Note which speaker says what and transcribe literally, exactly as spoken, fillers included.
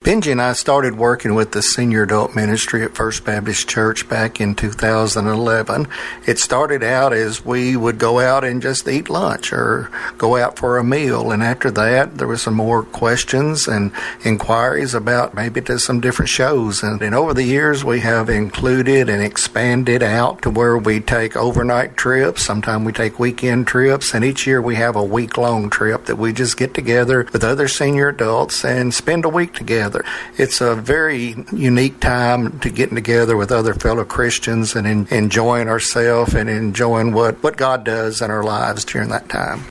Speaker 1: Benji and I started working with the senior adult ministry at First Baptist Church back in two thousand eleven. It started out as we would go out and just eat lunch or go out for a meal. And after that, there were some more questions and inquiries about maybe to some different shows. And, and over the years, we have included and expanded out to where we take overnight trips. Sometimes we take weekend trips. And each year we have a week-long trip that we just get together with other senior adults and spend a week together. It's a very unique time to getting together with other fellow Christians and in, enjoying ourselves and enjoying what, what God does in our lives during that time.